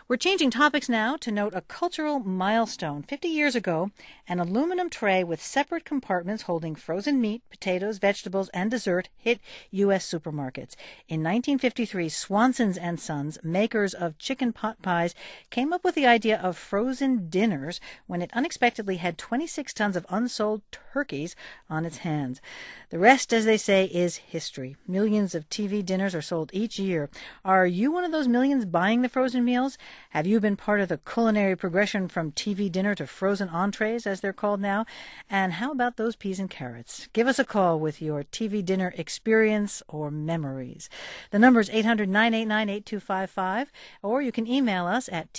We're changing topics now to note a cultural milestone. 50 years ago, an aluminum tray with separate compartments holding frozen meat, potatoes, vegetables, and dessert hit U.S. supermarkets. In 1953, Swanson's and Sons, makers of chicken pot pies, came up with the idea of frozen dinners when it unexpectedly had 26 tons of unsold turkeys on its hands. The rest, as they say, is history. Millions of TV dinners are sold each year. Are you one of those millions buying the frozen meals? Have you been part of the culinary progression from TV dinner to frozen entrees, as they're called now? And how about those peas and carrots? Give us a call with your TV dinner experience or memories. The number is 800-989-8255, or you can email us at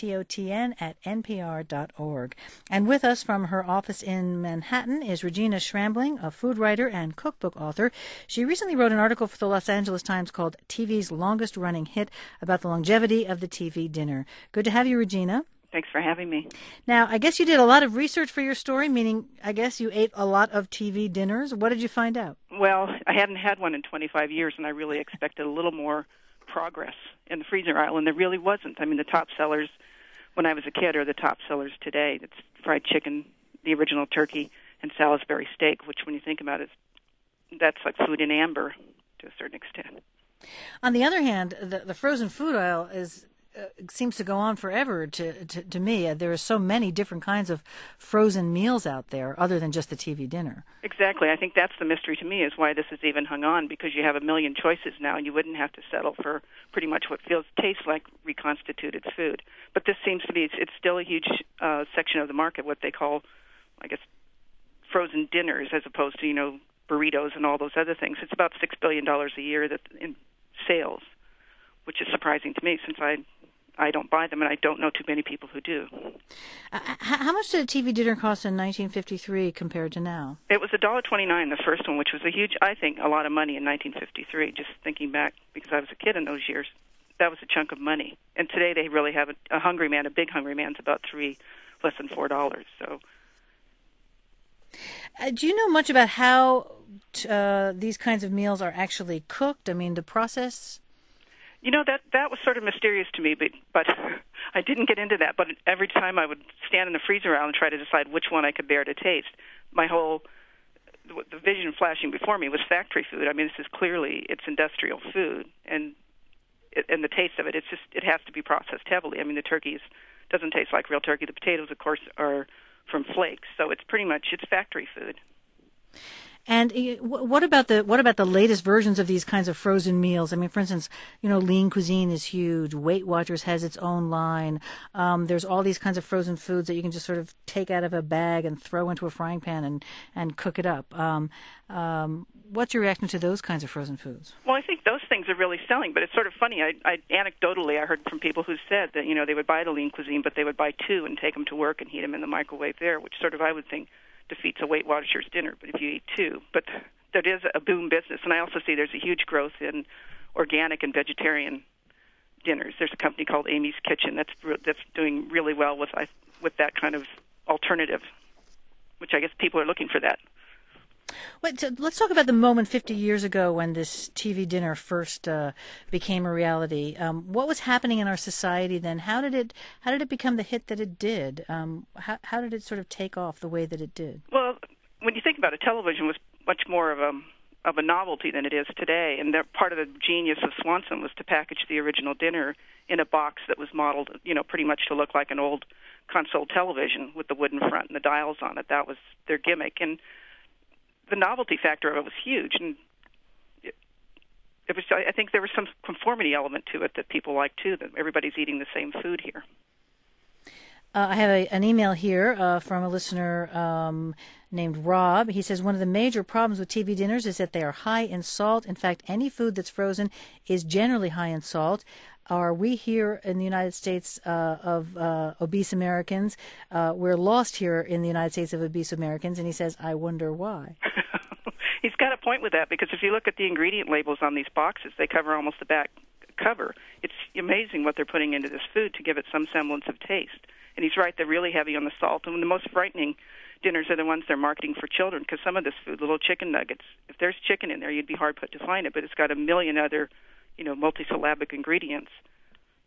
totn@npr.org. And with us from her office in Manhattan is Regina Schrambling, a food writer and cookbook author. She recently wrote an article for the Los Angeles Times called TV's Longest Running Hit about the longevity of the TV dinner. Good to have you, Regina. Thanks for having me. Now, I guess you did a lot of research for your story, meaning I guess you ate a lot of TV dinners. What did you find out? Well, I hadn't had one in 25 years, and I really expected a little more progress in the freezer aisle, and there really wasn't. I mean, the top sellers when I was a kid are the top sellers today. It's fried chicken, the original turkey, and Salisbury steak, which when you think about it, that's like food in amber to a certain extent. On the other hand, the frozen food aisle seems to go on forever to me. There are so many different kinds of frozen meals out there other than just the TV dinner. Exactly. I think that's the mystery to me, is why this is even hung on, because you have a million choices now and you wouldn't have to settle for pretty much what tastes like reconstituted food. But this seems to be, it's still a huge section of the market, what they call, I guess, frozen dinners, as opposed to, burritos and all those other things. It's about $6 billion a year in sales, which is surprising to me since I don't buy them and I don't know too many people who do. How much did a TV dinner cost in 1953 compared to now? It was $1.29, the first one, which was a lot of money in 1953, just thinking back because I was a kid in those years. That was a chunk of money. And today they really have a big hungry man's about less than $4. So. Do you know much about how these kinds of meals are actually cooked? I mean, the process? That was sort of mysterious to me, but I didn't get into that. But every time I would stand in the freezer aisle and try to decide which one I could bear to taste, the vision flashing before me was factory food. I mean, it's industrial food, and the taste of it, it has to be processed heavily. I mean, the turkey doesn't taste like real turkey. The potatoes, of course, are from flakes, so it's factory food. And what about the latest versions of these kinds of frozen meals? I mean, for instance, Lean Cuisine is huge. Weight Watchers has its own line. There's all these kinds of frozen foods that you can just sort of take out of a bag and throw into a frying pan and cook it up. What's your reaction to those kinds of frozen foods? Well, I think those things are really selling, but it's sort of funny. Anecdotally, I heard from people who said that they would buy the Lean Cuisine, but they would buy two and take them to work and heat them in the microwave there, which sort of I would think defeats a Weight Watchers dinner, but if you eat two. But that is a boom business, and I also see there's a huge growth in organic and vegetarian dinners. There's a company called Amy's Kitchen that's doing really well with that kind of alternative, which I guess people are looking for that. So let's talk about the moment 50 years ago when this TV dinner first became a reality. What was happening in our society then? How did it become the hit that it did? How did it sort of take off the way that it did? Well, when you think about it, television was much more of a novelty than it is today, and part of the genius of Swanson was to package the original dinner in a box that was modeled, pretty much to look like an old console television with the wooden front and the dials on it. That was their gimmick, and the novelty factor of it was huge, and I think there was some conformity element to it that people like too, that everybody's eating the same food here. I have an email here from a listener named Rob. He says one of the major problems with TV dinners is that they are high in salt. In fact, any food that's frozen is generally high in salt. Are we here in the United States of obese Americans? We're lost here in the United States of obese Americans, and he says, I wonder why. He's got a point with that, because if you look at the ingredient labels on these boxes, they cover almost the back cover. It's amazing what they're putting into this food to give it some semblance of taste. And he's right, they're really heavy on the salt. And the most frightening dinners are the ones they're marketing for children, because some of this food, little chicken nuggets, if there's chicken in there, you'd be hard put to find it, but it's got a million other multisyllabic ingredients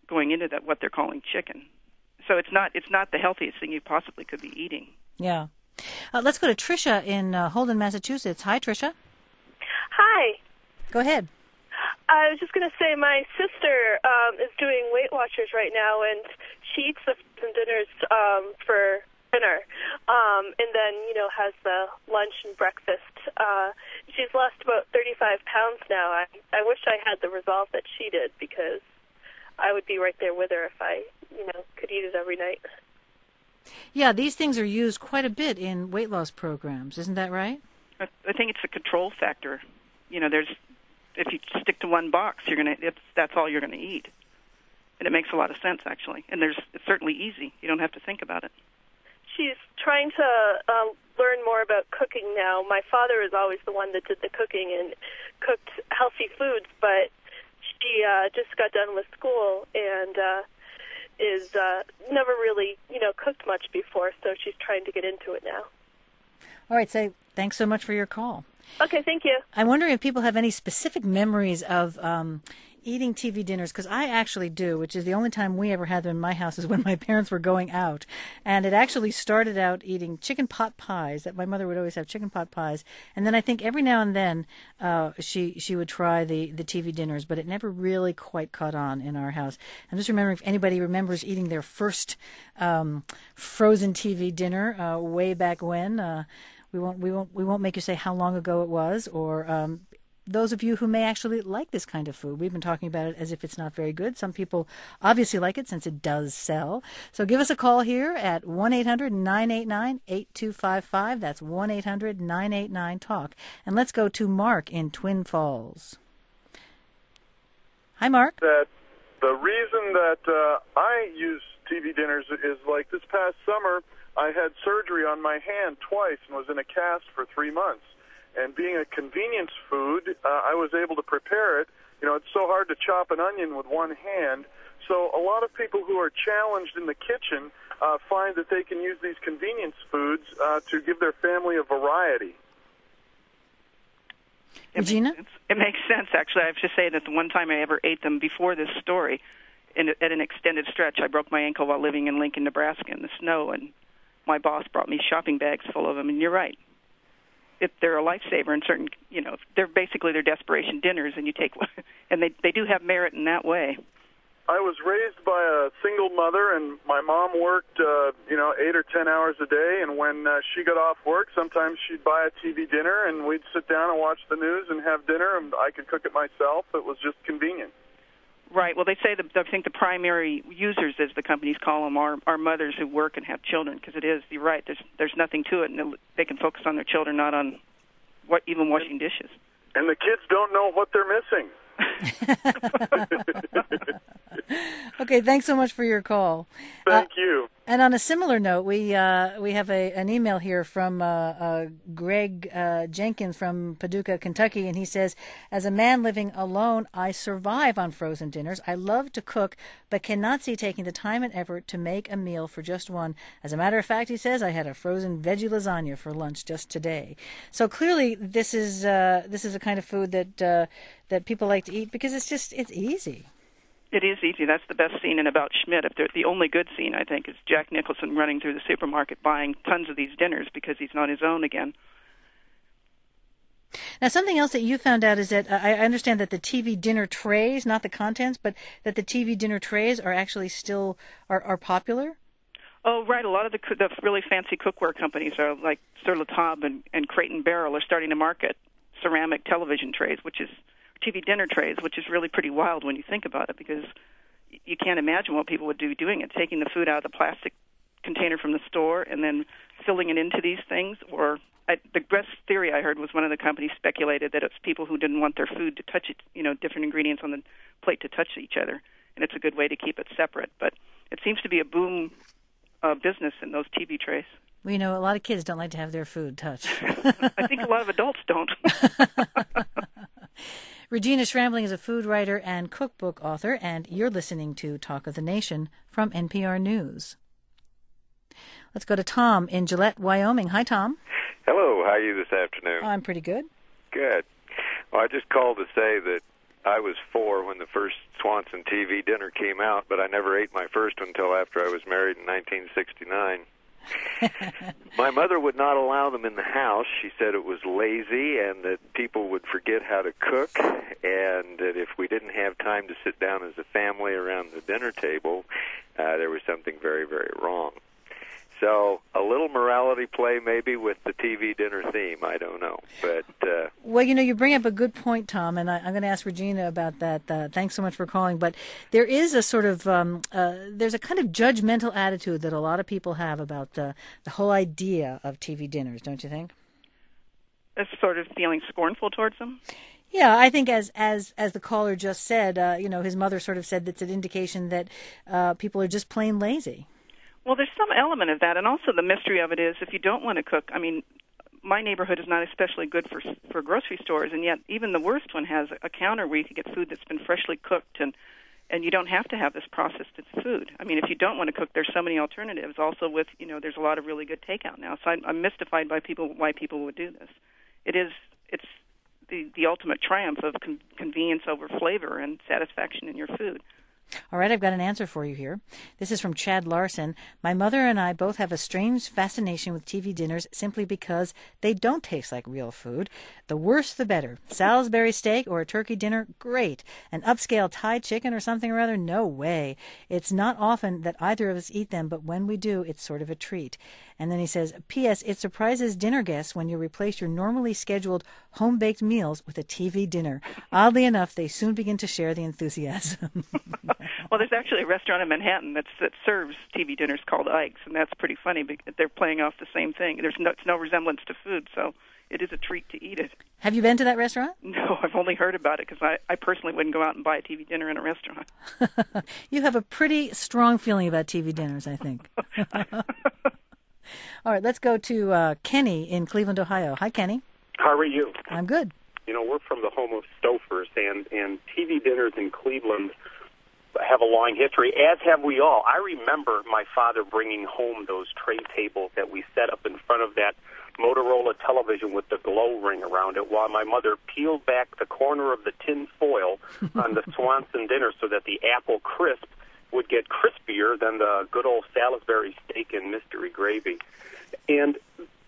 going into that what they're calling chicken. So it's not the healthiest thing you possibly could be eating. Yeah. Let's go to Tricia in Holden, Massachusetts. Hi, Tricia. Hi. Go ahead. I was just going to say my sister is doing Weight Watchers right now, and she eats the frozen dinners for dinner, and then, has the lunch and breakfast. She's lost about 35 pounds now. I wish I had the resolve that she did, because I would be right there with her if I, could eat it every night. Yeah, these things are used quite a bit in weight loss programs. Isn't that right? I think it's a control factor. If you stick to one box, that's all you're gonna eat, and it makes a lot of sense actually. And it's certainly easy. You don't have to think about it. She's trying to learn more about cooking now. My father is always the one that did the cooking and cooked healthy foods, but she just got done with school and is never really, cooked much before, so she's trying to get into it now. All right, so thanks so much for your call. Okay, thank you. I'm wondering if people have any specific memories of eating TV dinners, because I actually do, which is the only time we ever had them in my house is when my parents were going out. And it actually started out eating chicken pot pies, that my mother would always have chicken pot pies. And then I think every now and then she would try the TV dinners, but it never really quite caught on in our house. I'm just remembering if anybody remembers eating their first frozen TV dinner way back when. We won't make you say how long ago it was, or those of you who may actually like this kind of food. We've been talking about it as if it's not very good. Some people obviously like it since it does sell. So give us a call here at 1-800-989-8255. That's 1-800-989-TALK. And let's go to Mark in Twin Falls. Hi, Mark. That the reason that I use TV dinners is like this past summer, I had surgery on my hand twice and was in a cast for 3 months. And being a convenience food, I was able to prepare it. It's so hard to chop an onion with one hand. So a lot of people who are challenged in the kitchen find that they can use these convenience foods to give their family a variety. Regina? It makes sense, actually. I have to say that the one time I ever ate them before this story, at an extended stretch, I broke my ankle while living in Lincoln, Nebraska in the snow, and my boss brought me shopping bags full of them, and you're right. They're a lifesaver in certain, they're basically their desperation dinners, and you take one, and they do have merit in that way. I was raised by a single mother, and my mom worked, 8 or 10 hours a day, and when she got off work, sometimes she'd buy a TV dinner, and we'd sit down and watch the news and have dinner, and I could cook it myself. It was just convenient. Right. Well, they say I think the primary users, as the companies call them, are mothers who work and have children, because it is. You're right. There's nothing to it, and they can focus on their children, not on even washing dishes. And the kids don't know what they're missing. Okay, thanks so much for your call. Thank you. And on a similar note, we have an email here from Greg Jenkins from Paducah, Kentucky, and he says, as a man living alone, I survive on frozen dinners. I love to cook, but cannot see taking the time and effort to make a meal for just one. As a matter of fact, he says, I had a frozen veggie lasagna for lunch just today. So clearly, this is a kind of food that people like to eat because it's easy. It is easy. That's the best scene in About Schmidt. The only good scene, I think, is Jack Nicholson running through the supermarket buying tons of these dinners because he's on his own again. Now, something else that you found out is that I understand that the TV dinner trays, not the contents, but that the TV dinner trays are actually still are popular? Oh, right. A lot of the really fancy cookware companies are like Sur La Table and Crate and Barrel are starting to market ceramic television trays, which is TV dinner trays, which is really pretty wild when you think about it, because you can't imagine what people would do doing it, taking the food out of the plastic container from the store and then filling it into these things. Or the best theory I heard was one of the companies speculated that it's people who didn't want their food to touch it, different ingredients on the plate to touch each other, and it's a good way to keep it separate. But it seems to be a boom business in those TV trays. Well, a lot of kids don't like to have their food touched. I think a lot of adults don't. Regina Schrambling is a food writer and cookbook author, and you're listening to Talk of the Nation from NPR News. Let's go to Tom in Gillette, Wyoming. Hi, Tom. Hello. How are you this afternoon? I'm pretty good. Good. Well, I just called to say that I was 4 when the first Swanson TV dinner came out, but I never ate my first one until after I was married in 1969. My mother would not allow them in the house. She said it was lazy and that people would forget how to cook, and that if we didn't have time to sit down as a family around the dinner table, there was something very, very wrong. So a little morality play maybe with the TV dinner theme, I don't know. But well, you bring up a good point, Tom, and I'm going to ask Regina about that. Thanks so much for calling. But there is a sort of, there's a kind of judgmental attitude that a lot of people have about the whole idea of TV dinners, don't you think? It's sort of feeling scornful towards them? Yeah, I think as the caller just said, his mother sort of said that's an indication that people are just plain lazy. Well, there's some element of that, and also the mystery of it is if you don't want to cook, I mean, my neighborhood is not especially good for grocery stores, and yet even the worst one has a counter where you can get food that's been freshly cooked, and you don't have to have this processed food. I mean, if you don't want to cook, there's so many alternatives. Also with, there's a lot of really good takeout now, so I'm mystified by why people would do this. It's the ultimate triumph of convenience over flavor and satisfaction in your food. All right, I've got an answer for you here. This is from Chad Larson. My mother and I both have a strange fascination with TV dinners simply because they don't taste like real food. The worse, the better. Salisbury steak or a turkey dinner, great. An upscale Thai chicken or something or other, no way. It's not often that either of us eat them, but when we do, it's sort of a treat. And then he says, P.S. It surprises dinner guests when you replace your normally scheduled home-baked meals with a TV dinner. Oddly enough, they soon begin to share the enthusiasm. Well, there's actually a restaurant in Manhattan that serves TV dinners called Ike's, and that's pretty funny because they're playing off the same thing. There's no resemblance to food, so it is a treat to eat it. Have you been to that restaurant? No, I've only heard about it because I personally wouldn't go out and buy a TV dinner in a restaurant. You have a pretty strong feeling about TV dinners, I think. All right, let's go to Kenny in Cleveland, Ohio. Hi, Kenny. How are you? I'm good. We're from the home of Stofers, and TV dinners in Cleveland have a long history, as have we all. I remember my father bringing home those tray tables that we set up in front of that Motorola television with the glow ring around it, while my mother peeled back the corner of the tin foil on the Swanson dinner so that the apple crisp would get crispier than the good old Salisbury steak and mystery gravy. And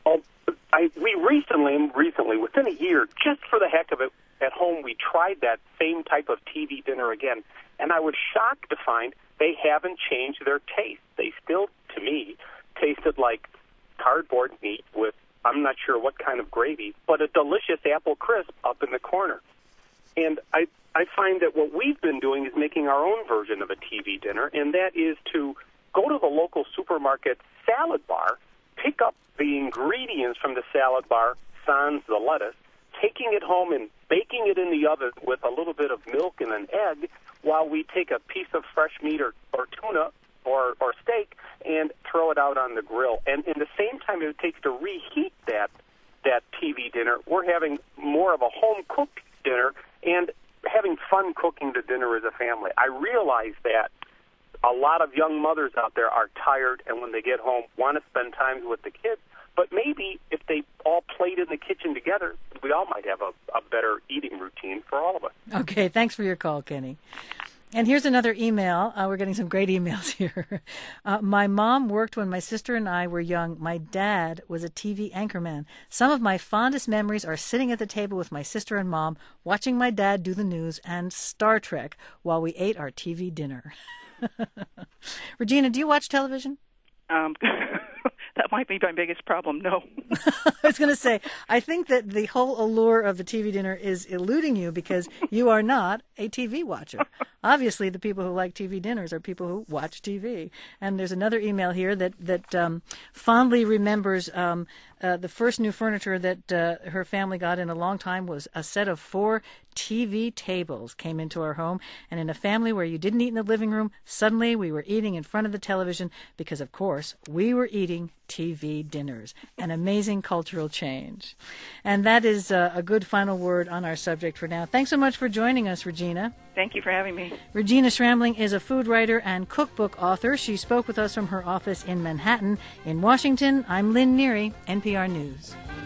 we recently, within a year, just for the heck of it, at home, we tried that same type of TV dinner again, and I was shocked to find they haven't changed their taste. They still, to me, tasted like cardboard meat with, I'm not sure what kind of gravy, but a delicious apple crisp up in the corner. And I find that what we've been doing is making our own version of a TV dinner, and that is to go to the local supermarket salad bar, pick up the ingredients from the salad bar, sans the lettuce, taking it home and baking it in the oven with a little bit of milk and an egg while we take a piece of fresh meat or tuna or steak and throw it out on the grill. And in the same time it takes to reheat that TV dinner, we're having more of a home-cooked dinner and having fun cooking the dinner as a family. I realize that a lot of young mothers out there are tired and when they get home want to spend time with the kids. But maybe if they all played in the kitchen together, we all might have a better eating routine for all of us. Okay, thanks for your call, Kenny. And here's another email. We're getting some great emails here. My mom worked when my sister and I were young. My dad was a TV anchorman. Some of my fondest memories are sitting at the table with my sister and mom, watching my dad do the news and Star Trek while we ate our TV dinner. Regina, do you watch television? That might be my biggest problem. No. I was going to say, I think that the whole allure of the TV dinner is eluding you because you are not a TV watcher. Obviously, the people who like TV dinners are people who watch TV. And there's another email here that fondly remembers the first new furniture that her family got in a long time was a set of 4 TV tables came into our home. And in a family where you didn't eat in the living room, suddenly we were eating in front of the television because, of course, we were eating TV dinners. An amazing cultural change. And that is a good final word on our subject for now. Thanks so much for joining us, Regina. Thank you for having me. Regina Schramling is a food writer and cookbook author. She spoke with us from her office in Manhattan. In Washington, I'm Lynn Neary, NPR News.